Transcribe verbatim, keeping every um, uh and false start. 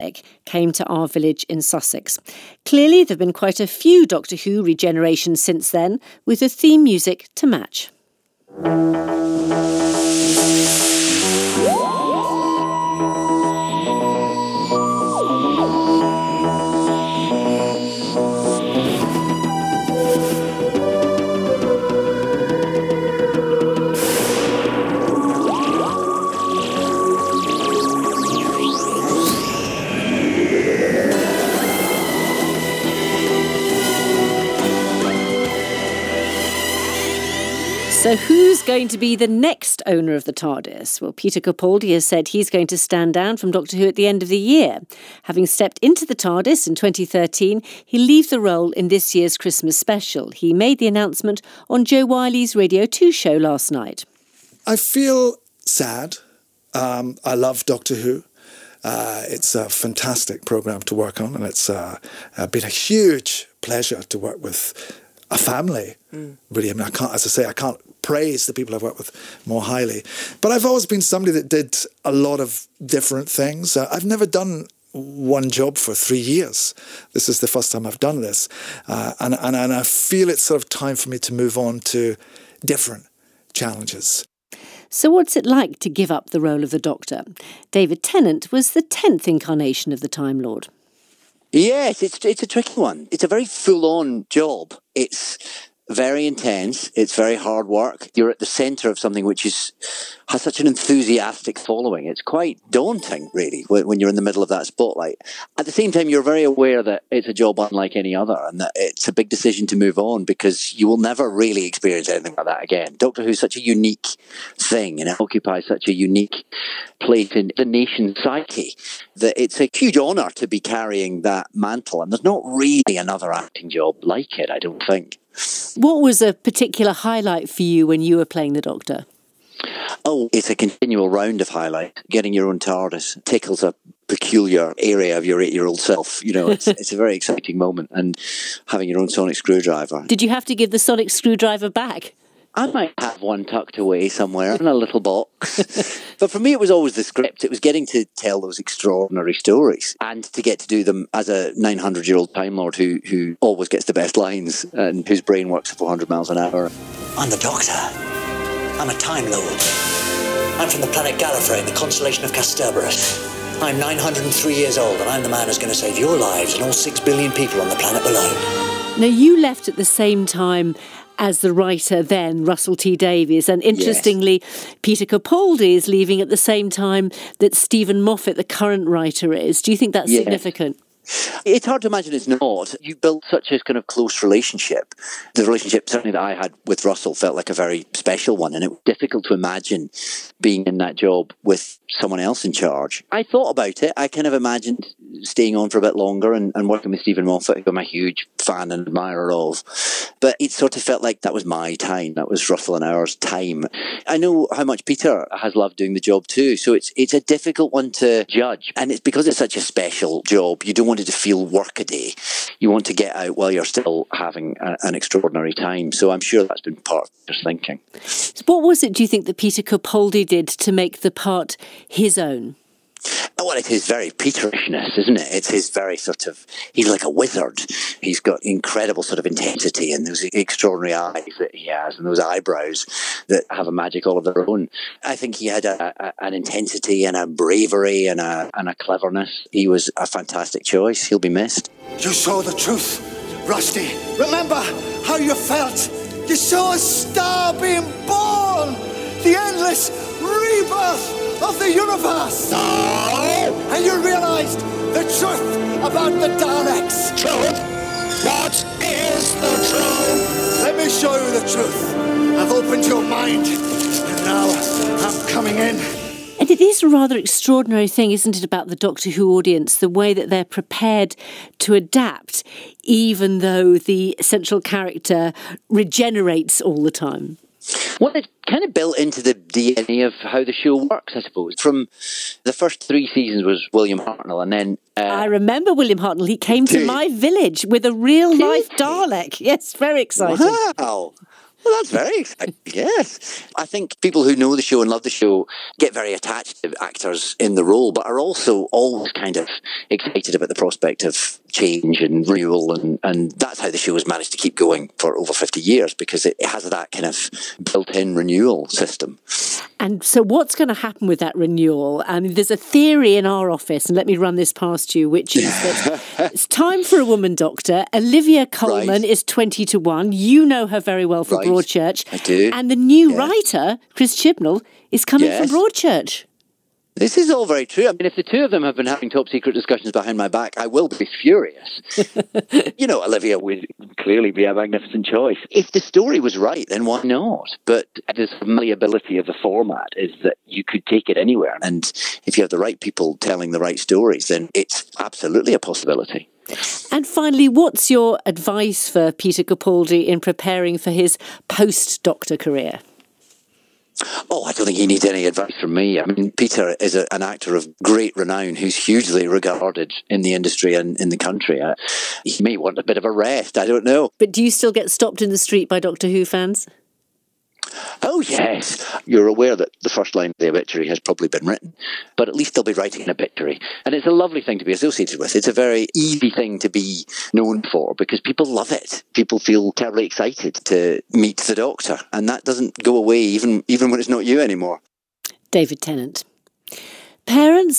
Dalek came to our village in Sussex. Clearly, there have been quite a few Doctor Who regenerations since then, with the theme music to match. So who's going to be the next owner of the TARDIS? Well, Peter Capaldi has said he's going to stand down from Doctor Who at the end of the year. Having stepped into the TARDIS in twenty thirteen, he'll leave the role in this year's Christmas special. He made the announcement on Joe Wiley's Radio two show last night. I feel sad. Um, I love Doctor Who. Uh, it's a fantastic programme to work on, and it's uh, uh, been a huge pleasure to work with a family. Mm. Really, I mean, I can't, as I say, I can't praise the people I've worked with more highly. But I've always been somebody that did a lot of different things. Uh, I've never done one job for three years. This is the first time I've done this. Uh, and, and, and I feel it's sort of time for me to move on to different challenges. So what's it like to give up the role of the Doctor? David Tennant was the tenth incarnation of the Time Lord. Yes, it's it's a tricky one. It's a very full-on job. It's very intense. It's very hard work. You're at the centre of something which is has such an enthusiastic following. It's quite daunting, really, when you're in the middle of that spotlight. At the same time, you're very aware that it's a job unlike any other, and that it's a big decision to move on because you will never really experience anything like that again. Doctor Who's such a unique thing, and it occupies such a unique place in the nation's psyche that it's a huge honour to be carrying that mantle. And there's not really another acting job like it, I don't think. What was a particular highlight for you when you were playing the Doctor? Oh, it's a continual round of highlights. Getting your own TARDIS tickles a peculiar area of your eight-year-old self. You know, it's it's a very exciting moment. And having your own sonic screwdriver. Did you have to give the sonic screwdriver back? I might have one tucked away somewhere in a little box. But for me, it was always the script. It was getting to tell those extraordinary stories and to get to do them as a nine hundred-year-old Time Lord who, who always gets the best lines and whose brain works at four hundred miles an hour. I'm the Doctor. I'm a Time Lord. I'm from the planet Gallifrey in the constellation of Kasterborous. I'm nine hundred three years old, and I'm the man who's going to save your lives and all six billion people on the planet below. Now, you left at the same time as the writer then, Russell T Davies. And interestingly, yes. Peter Capaldi is leaving at the same time that Stephen Moffat, the current writer, is. Do you think that's yes. significant? It's hard to imagine it's not. You built such a kind of close relationship. The relationship certainly that I had with Russell felt like a very special one, and it was difficult to imagine being in that job with someone else in charge. I thought about it. I kind of imagined staying on for a bit longer and, and working with Stephen Moffat, who I'm a huge fan and admirer of. But it sort of felt like that was my time. That was Russell and ours time. I know how much Peter has loved doing the job too, so it's it's a difficult one to judge. And it's because it's such a special job. You don't want it to feel workaday. You want to get out while you're still having a, an extraordinary time. So I'm sure that's been part of Peter's thinking. So what was it, do you think, that Peter Capaldi did to make the part his own? Well, it's his very Peterishness, isn't it? It's his very sort of, he's like a wizard. He's got incredible sort of intensity and those extraordinary eyes that he has and those eyebrows that have a magic all of their own. I think he had a, a, an intensity and a bravery and a, and a cleverness. He was a fantastic choice. He'll be missed. You saw the truth, Rusty. Remember how you felt. You saw a star being born. The endless rebirth of the universe. No! And you realized the truth about the Daleks. Truth? What is the truth? Let me show you the truth. I've opened your mind, and now I'm coming in. And it is a rather extraordinary thing, isn't it, about the Doctor Who audience, the way that they're prepared to adapt, even though the central character regenerates all the time. Well, it's kind of built into the D N A of how the show works, I suppose. From the first three seasons was William Hartnell, and then... Uh, I remember William Hartnell. He came to my village with a real-life Dalek. Yes, very exciting. Wow. Well, that's very exciting, yes. I think people who know the show and love the show get very attached to actors in the role, but are also always kind of excited about the prospect of change and renewal, and, and that's how the show has managed to keep going for over fifty years, because it has that kind of built-in renewal system. And so what's going to happen with that renewal? I mean, there's a theory in our office, and let me run this past you, which is that it's time for a woman doctor. Olivia Colman right. is twenty to one. You know her very well from right. Broadchurch. I do. And the new yeah. writer, Chris Chibnall, is coming yes. from Broadchurch. This is all very true. I mean, if the two of them have been having top secret discussions behind my back, I will be furious. You know, Olivia would clearly be a magnificent choice. If the story was right, then why not? But the malleability of the format is that you could take it anywhere. And if you have the right people telling the right stories, then it's absolutely a possibility. And finally, what's your advice for Peter Capaldi in preparing for his post-doctor career? Oh, I don't think he needs any advice from me. I mean, Peter is a, an actor of great renown who's hugely regarded in the industry and in the country. Uh, he may want a bit of a rest, I don't know. But do you still get stopped in the street by Doctor Who fans? Oh, yes. You're aware that the first line of the obituary has probably been written, but at least they'll be writing an obituary. And it's a lovely thing to be associated with. It's a very easy thing to be known for because people love it. People feel terribly excited to meet the Doctor, and that doesn't go away even, even when it's not you anymore. David Tennant. Parents